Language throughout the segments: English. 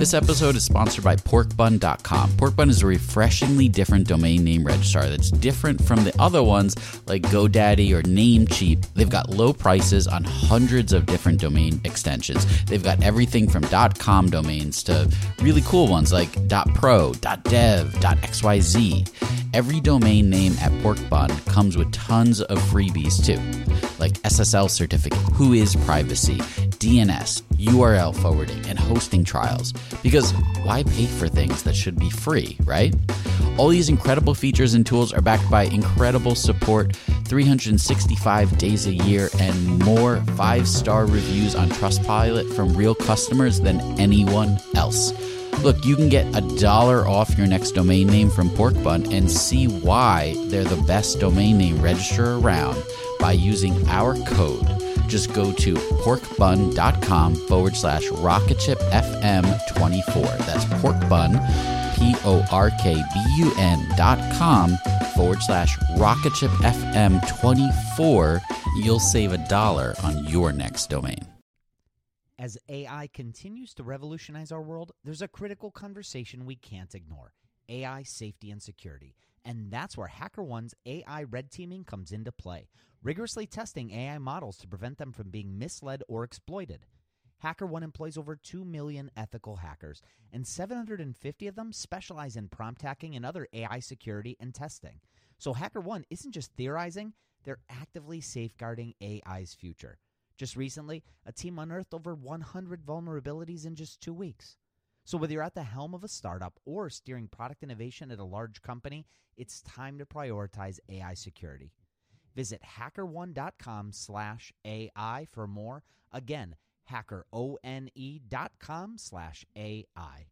This episode is sponsored by porkbun.com. Porkbun is a refreshingly different domain name registrar that's different from the other ones like GoDaddy or Namecheap. They've got low prices on hundreds of different domain extensions. They've got everything from .com domains to really cool ones like .pro, .dev, .xyz. Every domain name at Porkbun comes with tons of freebies too, like SSL certificate, whois privacy, DNS, URL forwarding, and hosting trials. Because why pay for things that should be free, right? All these incredible features and tools are backed by incredible support, 365 days a year, and more 5-star reviews on Trustpilot from real customers than anyone else. Look, you can get $1 off your next domain name from Porkbun and see why they're the best domain name registrar around by using our code. Just go to porkbun.com/rocketshipfm24. That's porkbun, porkbun.com/rocketshipfm24. You'll save $1 on your next domain. As AI continues to revolutionize our world, there's a critical conversation we can't ignore: AI safety and security. And that's where HackerOne's AI red teaming comes into play, rigorously testing AI models to prevent them from being misled or exploited. HackerOne employs over 2 million ethical hackers, and 750 of them specialize in prompt hacking and other AI security and testing. So HackerOne isn't just theorizing, they're actively safeguarding AI's future. Just recently, a team unearthed over 100 vulnerabilities in just 2 weeks. So whether you're at the helm of a startup or steering product innovation at a large company, it's time to prioritize AI security. Visit hackerone.com/AI for more. Again, hackerone.com/AI.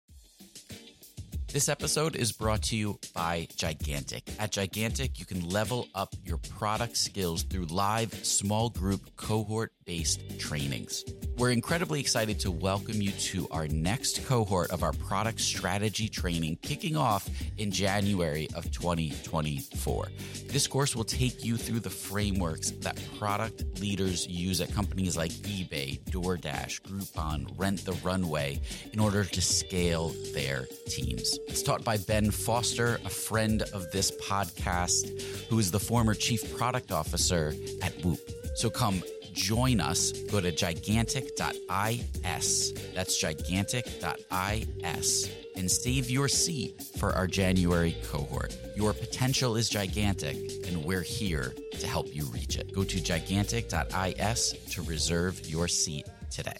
This episode is brought to you by Gigantic. At Gigantic, you can level up your product skills through live small group cohort-based trainings. We're incredibly excited to welcome you to our next cohort of our product strategy training kicking off in January of 2024. This course will take you through the frameworks that product leaders use at companies like eBay, DoorDash, Groupon, Rent the Runway in order to scale their teams. It's taught by Ben Foster, a friend of this podcast, who is the former chief product officer at Whoop. So come join us. Go to gigantic.is. That's gigantic.is. And save your seat for our January cohort. Your potential is gigantic, and we're here to help you reach it. Go to gigantic.is to reserve your seat today.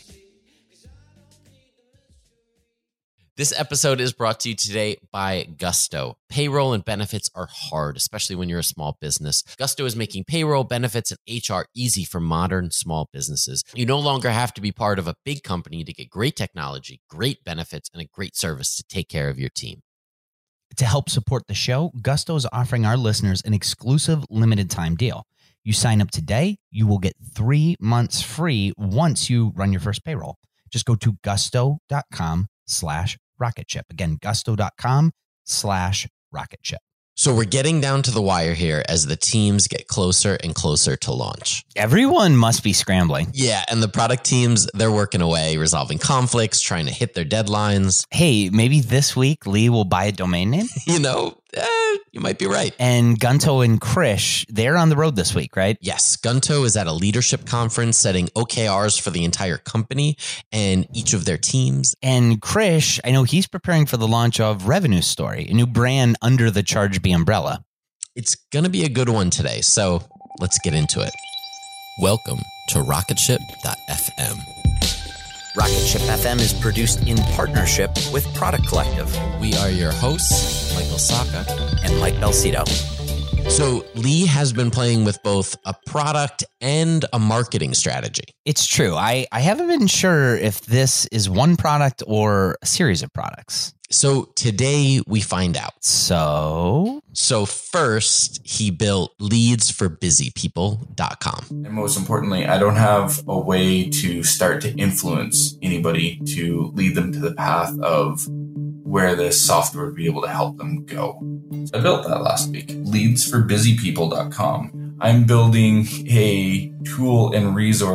This episode is brought to you today by Gusto. Payroll and benefits are hard, especially when you're a small business. Gusto is making payroll, benefits, and HR easy for modern small businesses. You no longer have to be part of a big company to get great technology, great benefits, and a great service to take care of your team. To help support the show, Gusto is offering our listeners an exclusive limited time deal. You sign up today, you will get 3 months free once you run your first payroll. Just go to gusto.com/rocketship. Again, gusto.com/rocketship. So we're getting down to the wire here as the teams get closer and closer to launch. Everyone must be scrambling. Yeah, and the product teams, they're working away, resolving conflicts, trying to hit their deadlines. Hey, maybe this week Lee will buy a domain name? You might be right. And Gunto and Krish, they're on the road this week, right? Yes, Gunto is at a leadership conference setting OKRs for the entire company and each of their teams. And Krish, I know he's preparing for the launch of Revenue Story, a new brand under the Chargebee umbrella. It's going to be a good one today, so let's get into it. Welcome to Rocketship.fm. Rocketship FM is produced in partnership with Product Collective. We are your hosts, Michael Saka and Mike Belcito. So Lee has been playing with both a product and a marketing strategy. It's true. I haven't been sure if this is one product or a series of products. So today we find out. So first, he built leadsforbusypeople.com. And most importantly, I don't have a way to start to influence anybody to lead them to the path of where this software would be able to help them go. I built that last week. Leadsforbusypeople.com. I'm building a tool and resource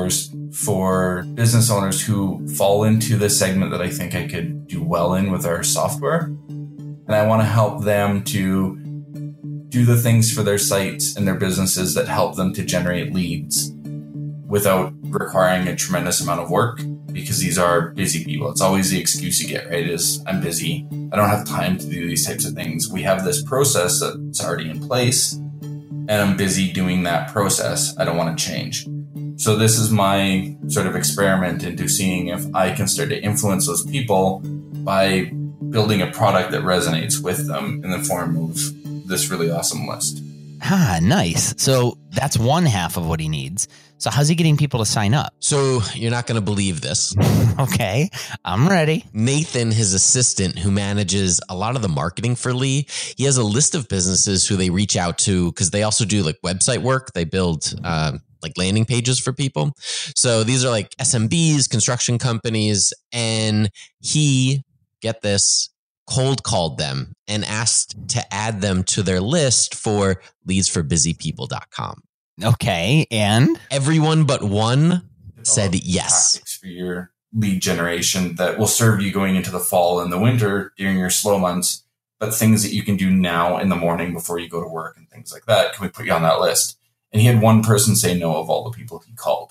for business owners who fall into the segment that I think I could do well in with our software. And I want to help them to do the things for their sites and their businesses that help them to generate leads without requiring a tremendous amount of work, because these are busy people. It's always the excuse you get, right? Is I'm busy. I don't have time to do these types of things. We have this process that's already in place, and I'm busy doing that process. I don't want to change. So this is my sort of experiment into seeing if I can start to influence those people by building a product that resonates with them in the form of this really awesome list. Ah, nice. So that's one half of what he needs. So how's he getting people to sign up? So you're not going to believe this. Okay, I'm ready. Nathan, his assistant, who manages a lot of the marketing for Lee, he has a list of businesses who they reach out to because they also do like website work. They build like landing pages for people. So these are like SMBs, construction companies, and he, get this, cold called them and asked to add them to their list for leadsforbusypeople.com. Okay, and? Everyone but one said yes. Tactics for your lead generation that will serve you going into the fall and the winter during your slow months, but things that you can do now in the morning before you go to work and things like that. Can we put you on that list? And he had one person say no of all the people he called.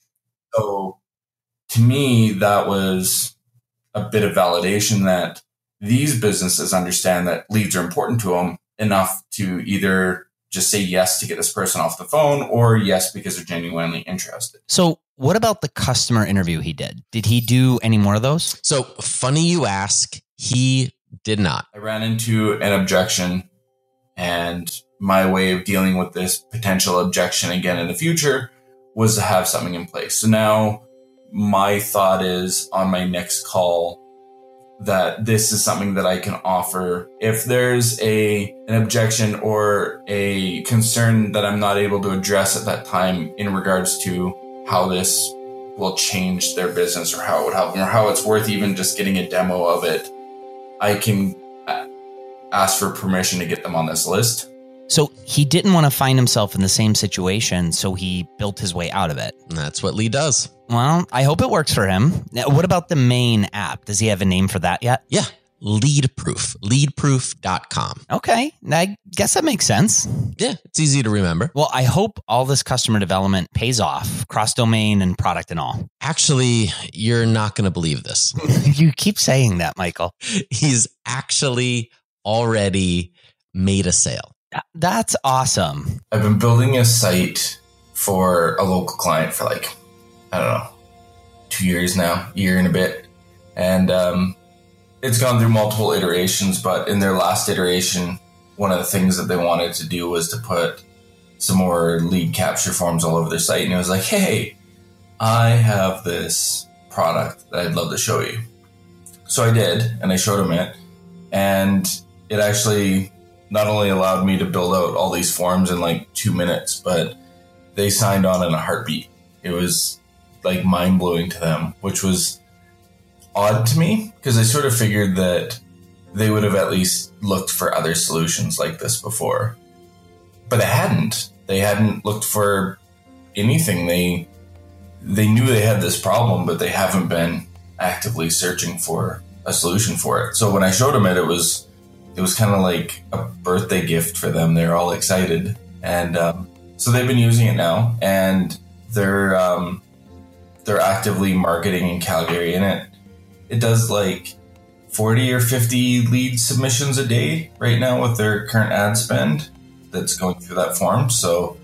So to me, that was a bit of validation that these businesses understand that leads are important to them enough to either just say yes to get this person off the phone or yes because they're genuinely interested. So what about the customer interview he did? Did he do any more of those? So funny you ask, he did not. I ran into an objection, and my way of dealing with this potential objection again in the future was to have something in place. So now my thought is on my next call that this is something that I can offer. If there's an objection or a concern that I'm not able to address at that time in regards to how this will change their business or how it would help them or how it's worth even just getting a demo of it, I can ask for permission to get them on this list. So he didn't want to find himself in the same situation, so he built his way out of it. And that's what Lee does. Well, I hope it works for him. Now, what about the main app? Does he have a name for that yet? Yeah. Leadproof. Leadproof.com. Okay. I guess that makes sense. Yeah, it's easy to remember. Well, I hope all this customer development pays off, cross-domain and product and all. Actually, you're not going to believe this. You keep saying that, Michael. He's actually already made a sale. That's awesome. I've been building a site for a local client for like, I don't know, 2 years now, year and a bit. And it's gone through multiple iterations, but in their last iteration, one of the things that they wanted to do was to put some more lead capture forms all over their site. And it was like, hey, I have this product that I'd love to show you. So I did, and I showed them it. And it actually not only allowed me to build out all these forms in like 2 minutes, but they signed on in a heartbeat. It was like mind-blowing to them, which was odd to me because I sort of figured that they would have at least looked for other solutions like this before. But they hadn't. They hadn't looked for anything. They knew they had this problem, but they haven't been actively searching for a solution for it. So when I showed them it, it was kind of like a birthday gift for them. They're all excited. And so they've been using it now, and they're actively marketing in Calgary. And it does like 40 or 50 lead submissions a day right now with their current ad spend that's going through that form. So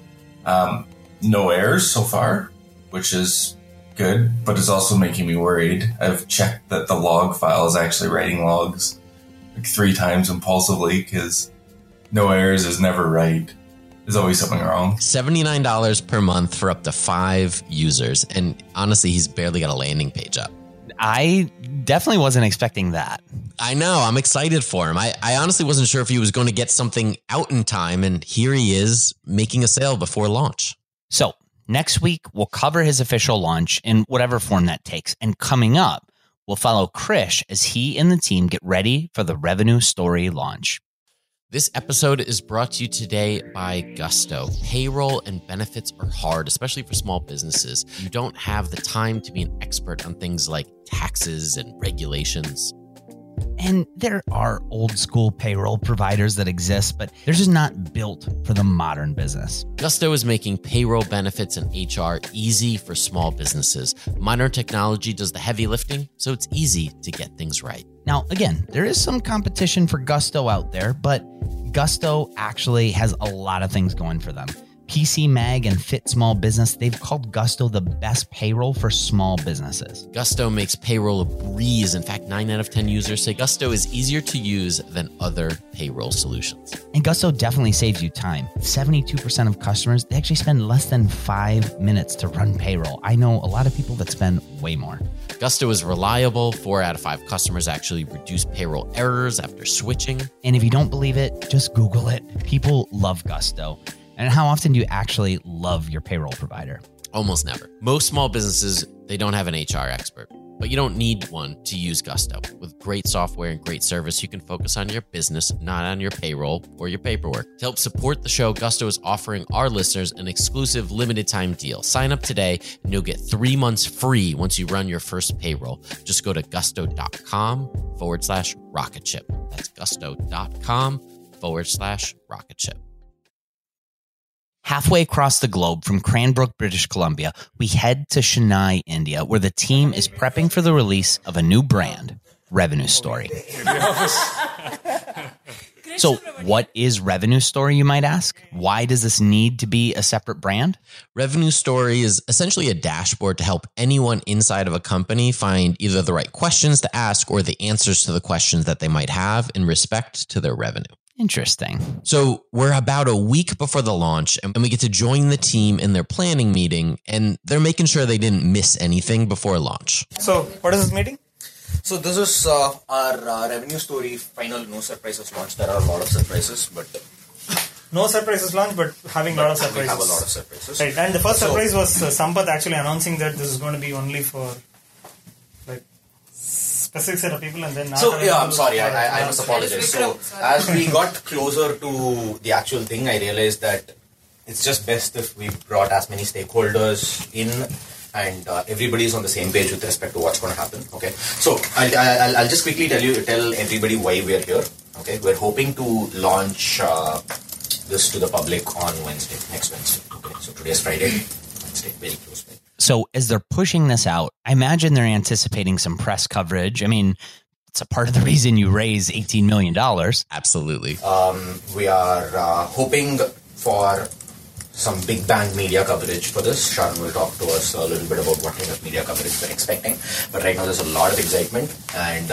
no errors so far, which is good, but it's also making me worried. I've checked that the log file is actually writing logs like 3 times impulsively because no errors is never right. There's always something wrong. $79 per month for up to 5 users. And honestly, he's barely got a landing page up. I definitely wasn't expecting that. I know. I'm excited for him. I honestly wasn't sure if he was going to get something out in time. And here he is making a sale before launch. So next week, we'll cover his official launch in whatever form that takes. And coming up, we'll follow Krish as he and the team get ready for the Revenue Story launch. This episode is brought to you today by Gusto. Payroll and benefits are hard, especially for small businesses. You don't have the time to be an expert on things like taxes and regulations. And there are old school payroll providers that exist, but they're just not built for the modern business. Gusto is making payroll, benefits, and HR easy for small businesses. Modern technology does the heavy lifting, so it's easy to get things right. Now, again, there is some competition for Gusto out there, but Gusto actually has a lot of things going for them. PC Mag and Fit Small Business, they've called Gusto the best payroll for small businesses. Gusto makes payroll a breeze. In fact, 9 out of 10 users say Gusto is easier to use than other payroll solutions. And Gusto definitely saves you time. 72% of customers, they actually spend less than 5 minutes to run payroll. I know a lot of people that spend way more. Gusto is reliable. 4 out of 5 customers actually reduce payroll errors after switching. And if you don't believe it, just Google it. People love Gusto. And how often do you actually love your payroll provider? Almost never. Most small businesses, they don't have an HR expert, but you don't need one to use Gusto. With great software and great service, you can focus on your business, not on your payroll or your paperwork. To help support the show, Gusto is offering our listeners an exclusive limited time deal. Sign up today and you'll get 3 months free once you run your first payroll. Just go to gusto.com/rocketship. That's gusto.com/rocketship. Halfway across the globe from Cranbrook, British Columbia, we head to Chennai, India, where the team is prepping for the release of a new brand, Revenue Story. So what is Revenue Story, you might ask? Why does this need to be a separate brand? Revenue Story is essentially a dashboard to help anyone inside of a company find either the right questions to ask or the answers to the questions that they might have in respect to their revenue. Interesting. So we're about a week before the launch and we get to join the team in their planning meeting, and they're making sure they didn't miss anything before launch. So what is this meeting? So this is our Revenue Story final No Surprises launch. There are a lot of surprises, but No surprises launch, but having a lot of surprises. We have a lot of surprises. Right, and the first surprise was Sampath actually announcing that this is going to be only for like specific set of people, and then I'm sorry, I must apologize. So as we got closer to the actual thing, I realized that it's just best if we brought as many stakeholders in and everybody is on the same page with respect to what's going to happen. Okay, so I'll just quickly tell everybody why we're here. Okay, we're hoping to launch this to the public on Wednesday, next Wednesday. Okay, so today's Friday, Wednesday, very close by. So as they're pushing this out, I imagine they're anticipating some press coverage. I mean, it's a part of the reason you raise $18 million. Absolutely. We are hoping for some big bang media coverage for this. Sharon will talk to us a little bit about what kind of media coverage we're expecting. But right now there's a lot of excitement, and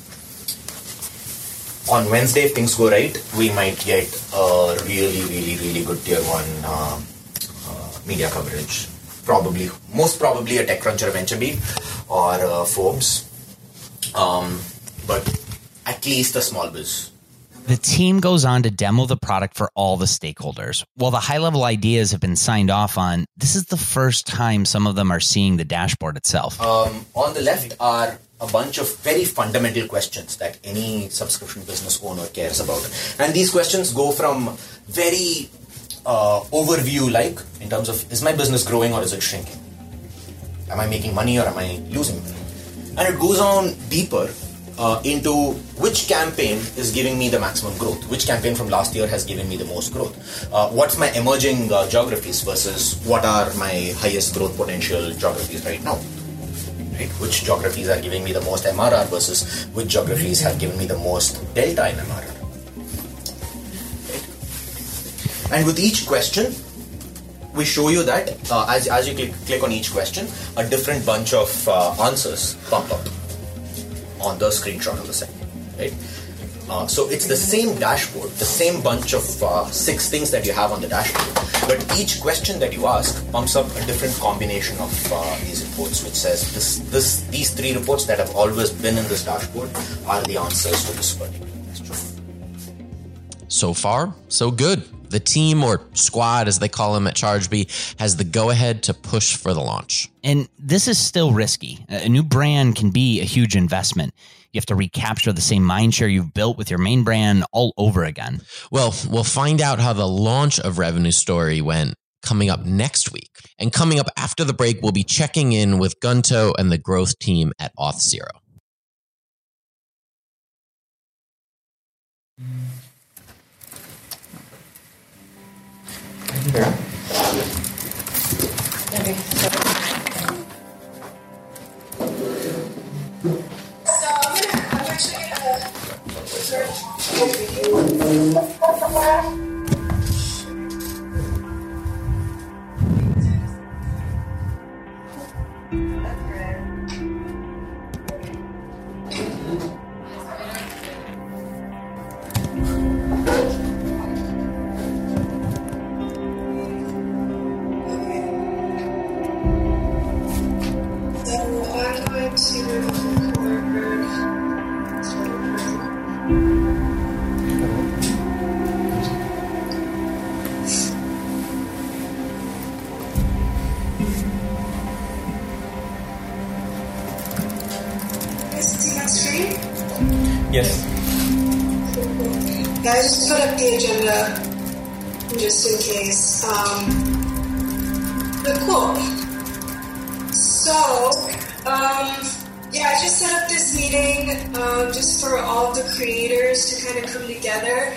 on Wednesday, if things go right, we might get a really good tier 1 media coverage. Most probably a TechCrunch or VentureBeat or Forbes, but at least a small biz. The team goes on to demo the product for all the stakeholders. While the high-level ideas have been signed off on, this is the first time some of them are seeing the dashboard itself. On the left are a bunch of very fundamental questions that any subscription business owner cares about. And these questions go from very overview, like in terms of, is my business growing or is it shrinking? Am I making money or am I losing money? And it goes on deeper into which campaign is giving me the maximum growth, which campaign from last year has given me the most growth, what's my emerging geographies versus what are my highest growth potential geographies right now, right? Which geographies are giving me the most MRR versus which geographies have given me the most delta in MRR, right? And with each question, we show you that as you click on each question, a different bunch of answers pop up on the screenshot of the site, right? So it's the same dashboard, the same bunch of 6 things that you have on the dashboard, but each question that you ask pumps up a different combination of these reports, which says these 3 reports that have always been in this dashboard are the answers to this particular question. So far, so good. The team, or squad as they call them at Chargebee, has the go-ahead to push for the launch. And this is still risky. A new brand can be a huge investment. You have to recapture the same mind share you've built with your main brand all over again. Well, we'll find out how the launch of Revenue Story went coming up next week. And coming up after the break, we'll be checking in with Gunto and the growth team at Auth0. Yes. Yeah, I just put up the agenda just in case. But cool. So, yeah, I just set up this meeting just for all the creators to kind of come together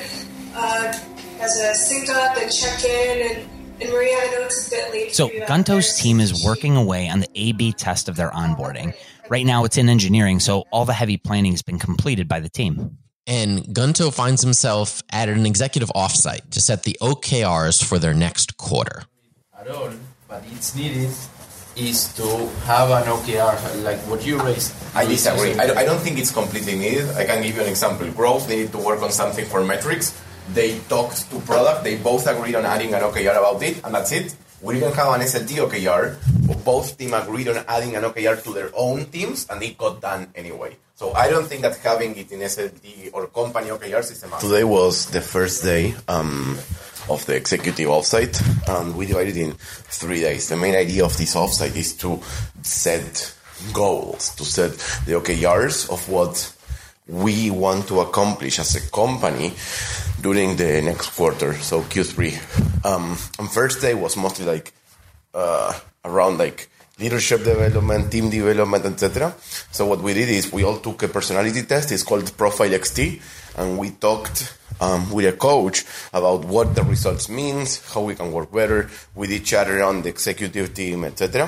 as a sync up and check in. And Maria, I know it's a bit late. So Gunto's team is working away on the A/B test of their onboarding. Right now it's in engineering, so all the heavy planning has been completed by the team. And Gunto finds himself at an executive offsite to set the OKRs for their next quarter. At all, but it's needed is to have an OKR like what you raised. I disagree. I don't think it's completely needed. I can give you an example. Growth needed to work on something for metrics. They talked to product. They both agreed on adding an OKR about it, and that's it. We didn't have an SLT OKR, but both teams agreed on adding an OKR to their own teams, and it got done anyway. So I don't think that having it in SLT or company OKRs is a must. Today was the first day of the executive offsite, and we divided in 3 days. The main idea of this offsite is to set goals, to set the OKRs of what we want to accomplish as a company during the next quarter, so Q3. And first day was mostly like around like leadership development, team development, etc. So what we did is we all took a personality test. It's called Profile XT, and we talked with a coach about what the results means, how we can work better with each other on the executive team, etc.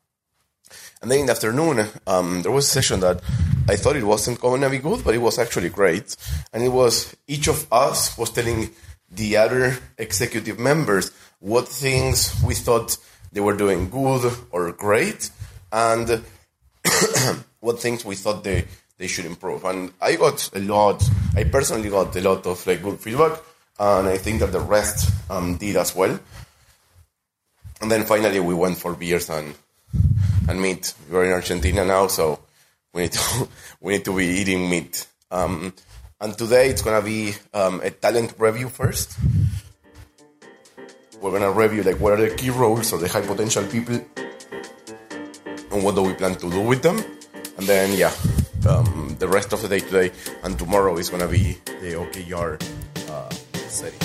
And then in the afternoon, there was a session that I thought it wasn't going to be good, but it was actually great. And it was each of us was telling the other executive members what things we thought they were doing good or great, and what things we thought they should improve. And I personally got a lot of like good feedback, and I think that the rest did as well. And then finally we went for beers and meat. We're in Argentina now, so we need to be eating meat. And today it's gonna be a talent review first. We're gonna review like what are the key roles or the high potential people, and what do we plan to do with them. And then the rest of the day today and tomorrow is gonna be the OKR setting.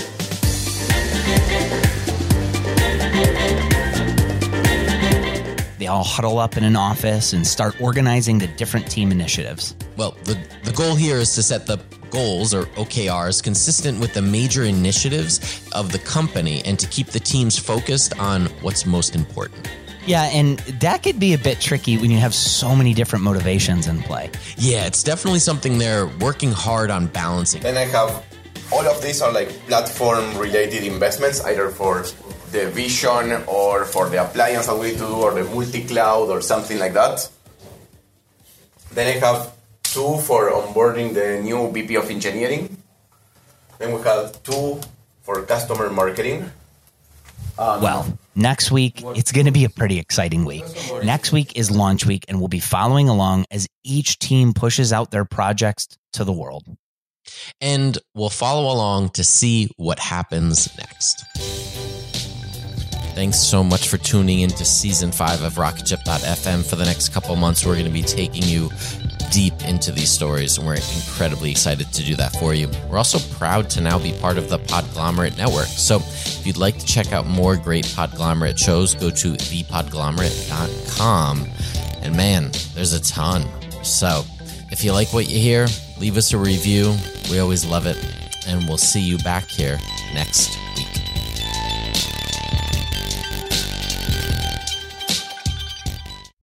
They all huddle up in an office and start organizing the different team initiatives. Well, the goal here is to set the goals, or OKRs, consistent with the major initiatives of the company and to keep the teams focused on what's most important. Yeah, and that could be a bit tricky when you have so many different motivations in play. Yeah, it's definitely something they're working hard on balancing. Then I have all of these are like platform-related investments, either for the vision or for the appliance that we do or the multi-cloud or something like that. Then I have 2 for onboarding the new VP of engineering. Then we have 2 for customer marketing. Well, next week, it's going to be a pretty exciting week. Next week is launch week, and we'll be following along as each team pushes out their projects to the world. And we'll follow along to see what happens next. Thanks so much for tuning into Season 5 of RocketShip.fm. For the next couple months, we're going to be taking you deep into these stories, and we're incredibly excited to do that for you. We're also proud to now be part of the Podglomerate Network. So if you'd like to check out more great Podglomerate shows, go to thepodglomerate.com. And man, there's a ton. So if you like what you hear, leave us a review. We always love it. And we'll see you back here next week.